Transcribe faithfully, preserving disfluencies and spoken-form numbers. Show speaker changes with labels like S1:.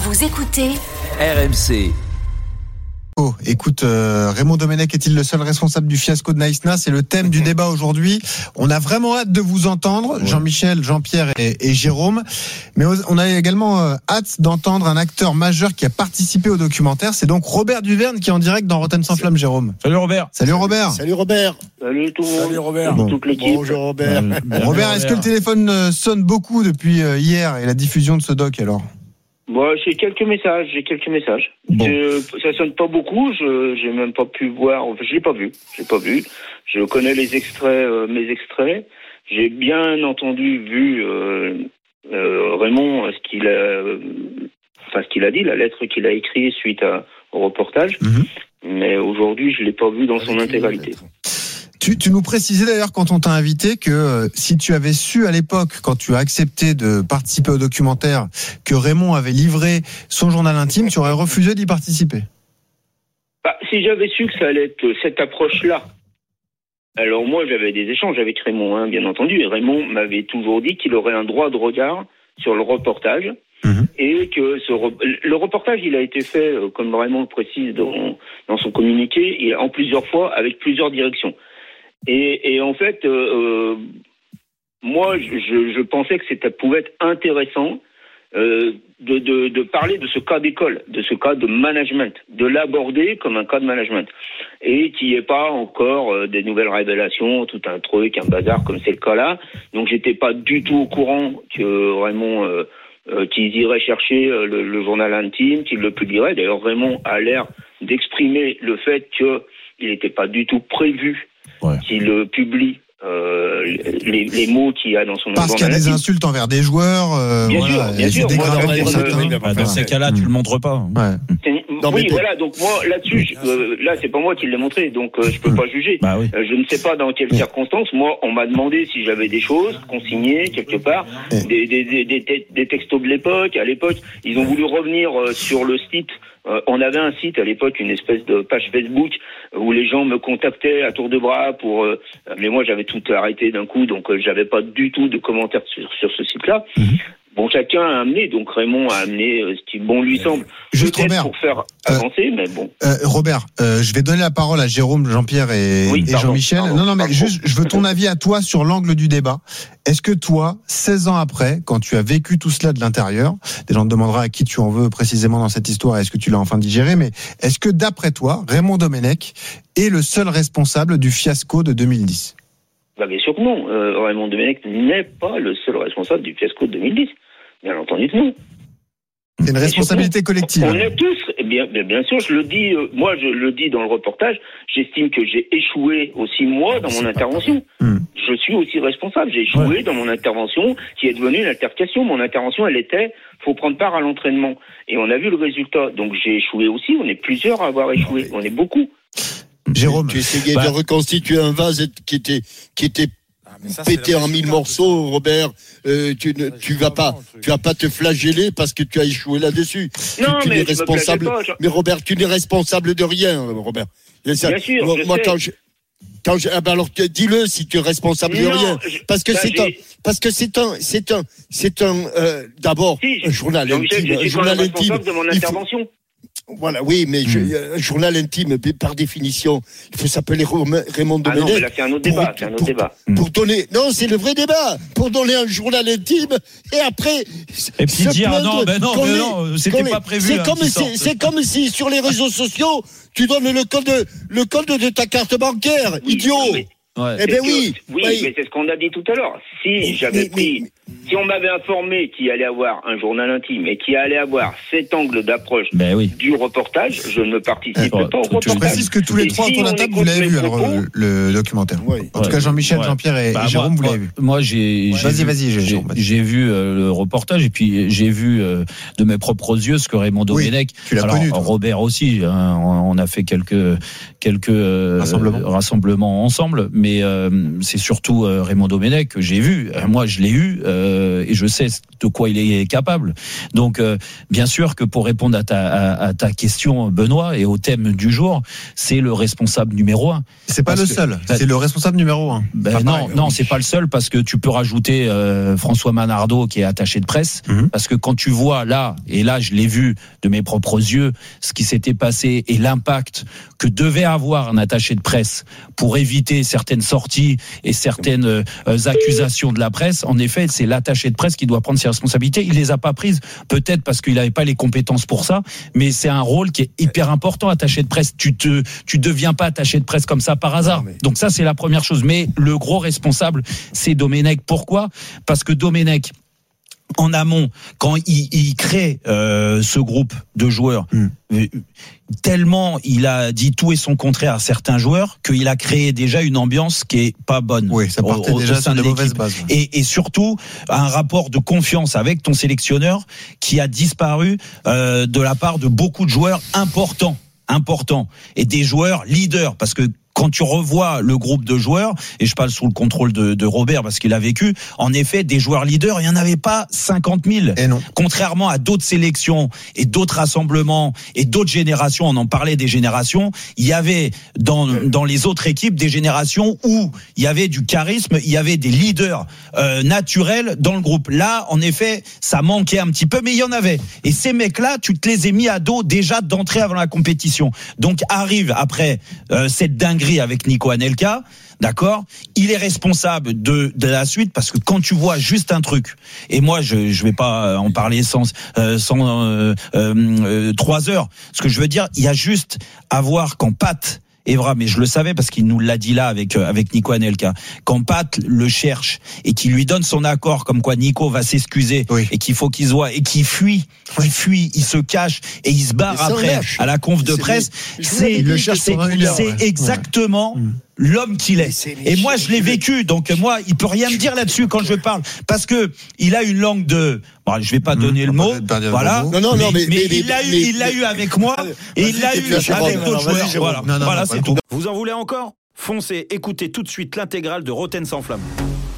S1: Vous écoutez
S2: R M C.
S3: Oh, écoute, euh, Raymond Domenech est-il le seul responsable du fiasco de Naïsna ? C'est le thème du débat aujourd'hui. On a vraiment hâte de vous entendre, ouais. Jean-Michel, Jean-Pierre et, et Jérôme. Mais on a également euh, hâte d'entendre un acteur majeur qui a participé au documentaire. C'est donc Robert Duverne qui est en direct dans Rotten sans flamme, Jérôme.
S4: Salut Robert.
S3: Salut Robert.
S5: Salut Robert.
S6: Salut tout le monde.
S4: Salut Robert.
S6: Bon. Toute l'équipe.
S5: Bonjour Robert.
S3: Bon, Robert, Robert, est-ce que le téléphone sonne beaucoup depuis hier et la diffusion de ce doc alors ?
S6: Bon, j'ai quelques messages, j'ai quelques messages.
S3: Bon.
S6: Je, ça sonne pas beaucoup, je j'ai même pas pu voir, enfin, je l'ai pas vu, je l'ai pas vu. Je connais les extraits, euh, mes extraits. J'ai bien entendu, vu euh, euh, Raymond, ce qu'il a, euh, enfin ce qu'il a dit, la lettre qu'il a écrite suite à, au reportage. Mm-hmm. Mais aujourd'hui, je l'ai pas vu dans son intégralité.
S3: Tu, tu nous précisais d'ailleurs quand on t'a invité que euh, si tu avais su à l'époque, quand tu as accepté de participer au documentaire, que Raymond avait livré son journal intime, tu aurais refusé d'y participer.
S6: Bah, si j'avais su que ça allait être cette approche-là, alors moi j'avais des échanges avec Raymond, hein, bien entendu, et Raymond m'avait toujours dit qu'il aurait un droit de regard sur le reportage. Mmh. Et que ce re... le reportage, il a été fait, comme Raymond le précise dans, dans son communiqué, et en plusieurs fois avec plusieurs directions. Et, et en fait, euh, moi, je, je pensais que c'était pouvait être intéressant euh, de, de, de parler de ce cas d'école, de ce cas de management, de l'aborder comme un cas de management, et qu'il n'y ait pas encore euh, des nouvelles révélations, tout un truc, un bazar comme c'est le cas là. Donc, j'étais pas du tout au courant que Raymond euh, euh, qu'ils iraient chercher euh, le, le journal intime, qu'ils le publieraient. D'ailleurs, Raymond a l'air d'exprimer le fait que il n'était pas du tout prévu. Ouais. Qu'il publie euh, les, les mots qu'il y a dans son
S3: parce qu'il y a des insultes envers des joueurs. Euh,
S6: bien
S3: voilà,
S6: sûr, bien sûr. Moi,
S4: moi, bah, dans ces cas-là, tu le montres pas.
S6: Ouais. Non, oui, voilà. Donc moi, là-dessus, je, euh, là, c'est pas moi qui l'ai montré, donc euh, je peux pas juger.
S4: Bah, oui.
S6: euh, je ne sais pas dans quelles circonstances. Moi, on m'a demandé si j'avais des choses consignées quelque part, des, des, des, des, des textos de l'époque. À l'époque, ils ont voulu revenir euh, sur le site. Euh, on avait un site à l'époque, une espèce de page Facebook où les gens me contactaient à tour de bras pour. Euh, mais moi, j'avais tout arrêté d'un coup, donc euh, j'avais pas du tout de commentaires sur, sur ce site-là. Mm-hmm. Bon, chacun a amené, donc Raymond a amené euh, ce qui bon lui semble.
S3: Juste
S6: peut-être
S3: Robert,
S6: pour faire avancer, euh, mais bon.
S3: Euh, Robert, euh, je vais donner la parole à Jérôme, Jean-Pierre et,
S6: oui,
S3: et
S6: pardon,
S3: Jean-Michel.
S6: Pardon,
S3: non, non, mais
S6: pardon.
S3: juste, je veux ton avis à toi sur l'angle du débat. Est-ce que toi, seize ans après, quand tu as vécu tout cela de l'intérieur, des gens te demanderont à qui tu en veux précisément dans cette histoire, est-ce que tu l'as enfin digéré, mais est-ce que d'après toi, Raymond Domenech est le seul responsable du fiasco de deux mille dix ?
S6: Bah, bien sûr que non. Euh, Raymond Domenech n'est pas le seul responsable du fiasco de deux mille dix. Bien entendu que non.
S3: C'est une responsabilité collective.
S6: On est tous, eh bien, bien sûr, je le dis, euh, moi je le dis dans le reportage, j'estime que j'ai échoué aussi moi dans mon intervention. Hum. Je suis aussi responsable, j'ai échoué ouais. dans mon intervention qui est devenue une altercation. Mon intervention, elle était, faut prendre part à l'entraînement. Et on a vu le résultat. Donc j'ai échoué aussi, on est plusieurs à avoir échoué, on est beaucoup.
S3: Jérôme,
S5: tu essayais
S4: bah,
S5: de reconstituer un vase qui était, qui était ça, pété en mille morceaux, Robert. Euh, tu ne, tu vas pas, tu vas pas te flageller parce que tu as échoué là-dessus.
S6: Non,
S5: tu, tu
S6: mais
S5: n'es responsable.
S6: Pas, je...
S5: Mais Robert, tu n'es responsable de rien, Robert.
S6: Ça, bien sûr.
S5: Moi,
S6: je
S5: moi
S6: sais.
S5: quand je, quand je, ah ben alors dis-le si tu es responsable
S6: non,
S5: de rien,
S6: je,
S5: parce que
S6: bah,
S5: c'est
S6: j'ai...
S5: un, parce que c'est un, c'est un, c'est un, euh, d'abord
S6: si,
S5: un journal
S6: donc,
S5: intime,
S6: un
S5: journal intime.
S6: De mon intervention.
S5: Faut... Voilà, oui, mais je, un journal intime, par définition, il faut s'appeler Raymond Domenech.
S6: Ah non, mais là, c'est un autre débat, pour, c'est un autre
S5: pour,
S6: débat.
S5: Pour donner, non, c'est le vrai débat. Pour donner un journal intime, et après.
S4: Et puis dire, ah non, ben non, mais non, c'était pas prévu.
S5: C'est
S4: hein,
S5: comme si, c'est comme si, sur les réseaux sociaux, tu donnes le code, le code de ta carte bancaire, oui, idiot. Mais...
S4: Ouais.
S5: Eh ben oui.
S6: Oui, oui, mais c'est ce qu'on a dit tout à l'heure. Si j'avais mais, pris, mais... si on m'avait informé qu'il allait avoir un journal intime et qu'il allait avoir cet angle d'approche
S4: ben oui.
S6: du reportage, je ne participerai
S3: eh,
S6: pas au reportage.
S3: Je précise que tous les et trois si autour de la table, vous l'avez vu, alors, le, le documentaire. Oui. En ouais. tout cas, Jean-Michel, ouais. Jean-Pierre et,
S4: bah,
S3: et Jérôme,
S4: moi,
S3: vous l'avez vu.
S4: Moi, j'ai,
S3: ouais.
S4: j'ai
S3: vas-y,
S4: vu,
S3: vas-y,
S4: j'ai,
S3: Jérôme, vas-y.
S4: j'ai vu euh, le reportage et puis j'ai vu euh, de mes propres yeux ce que Raymond Domenech.
S3: Oui, tu l'as
S4: alors,
S3: connu, toi.
S4: Robert aussi. Hein, on a fait quelques quelques euh, rassemblements. rassemblements ensemble, mais euh, c'est surtout euh, Raymond Domenech que j'ai vu. Moi, je l'ai eu. Euh, euh, et je sais de quoi il est capable. Donc, euh, bien sûr que pour répondre à ta, à, à ta question, Benoît, et au thème du jour, c'est le responsable numéro un.
S3: C'est pas le
S4: que,
S3: seul,
S4: bah,
S3: c'est le responsable numéro un.
S4: Ben non, pareil, non, oui. C'est pas le seul parce que tu peux rajouter euh, François Manardo qui est attaché de presse, mm-hmm. parce que quand tu vois là, et là je l'ai vu de mes propres yeux, ce qui s'était passé et l'impact que devait avoir un attaché de presse pour éviter certaines sorties et certaines euh, accusations de la presse, en effet, c'est l'attaché de presse qui doit prendre ses responsabilités. Il les a pas prises, peut-être parce qu'il n'avait pas les compétences pour ça, mais c'est un rôle qui est hyper important, attaché de presse. Tu te, tu deviens pas attaché de presse comme ça par hasard. Mais... Donc ça, c'est la première chose. Mais le gros responsable, c'est Domenech. Pourquoi ? Parce que Domenech, en amont, quand il, il crée euh, ce groupe de joueurs, mm. euh, tellement il a dit tout et son contraire à certains joueurs qu'il a créé déjà une ambiance qui est pas bonne.
S3: Oui, ça partait au, déjà au sein de, de mauvaises bases.
S4: Et, et surtout un rapport de confiance avec ton sélectionneur qui a disparu euh, de la part de beaucoup de joueurs importants, importants et des joueurs leaders, parce que quand tu revois le groupe de joueurs, et je parle sous le contrôle de, de Robert parce qu'il a vécu, en effet, des joueurs leaders, il n'y en avait pas cinquante mille.
S3: Et non.
S4: Contrairement à d'autres sélections et d'autres rassemblements et d'autres générations, on en parlait des générations, il y avait dans, dans les autres équipes des générations où il y avait du charisme, il y avait des leaders euh, naturels dans le groupe. Là, en effet, ça manquait un petit peu, mais il y en avait. Et ces mecs-là, tu te les ai mis à dos déjà d'entrée avant la compétition. Donc arrive après euh, cette dinguerie avec Nico Anelka, d'accord, il est responsable de, de la suite, parce que quand tu vois juste un truc, et moi je je vais pas en parler sans euh, sans euh, euh, trois heures, ce que je veux dire, il y a juste à voir quand Pat Evra, mais je le savais parce qu'il nous l'a dit là avec avec Nico Anelka, quand Pat le cherche et qu'il lui donne son accord comme quoi Nico va s'excuser, oui. et qu'il faut qu'il se voit et qu'il fuit, il oui. fuit, il se cache et il se barre après à la conf de presse, c'est c'est, c'est, c'est ouais. exactement ouais. l'homme qu'il est. Et moi je l'ai vécu, donc moi il peut rien me dire là-dessus quand je parle, parce que il a une langue de, bon, je vais pas donner mmh, le mot, voilà.
S5: Non non non, mais,
S4: mais, mais,
S5: mais
S4: il l'a eu, il l'a eu avec moi et il l'a eu avec d'autres joueurs. Voilà,
S1: voilà, c'est tout. Vous en voulez encore ? Foncez, écoutez tout de suite l'intégrale de Roten sans flamme.